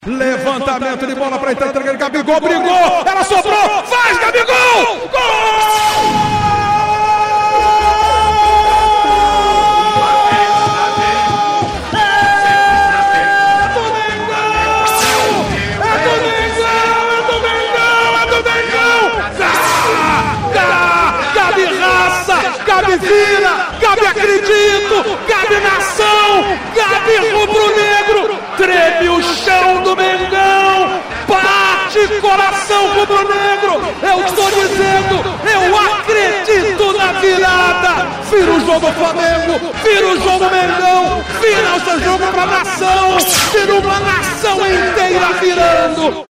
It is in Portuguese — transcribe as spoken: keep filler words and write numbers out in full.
Levantamento de bola para entrar, Gabigol brigou, ela sobrou, faz Gabigol! Gol! Gabi vira, Gabi acredito, Gabi nação, Gabi rubro-negro, treme o chão do Mengão, bate coração rubro-negro, eu estou dizendo, eu acredito na virada, vira o jogo Flamengo, vira o jogo Mengão, vira o seu jogo pra nação, vira uma nação inteira virando.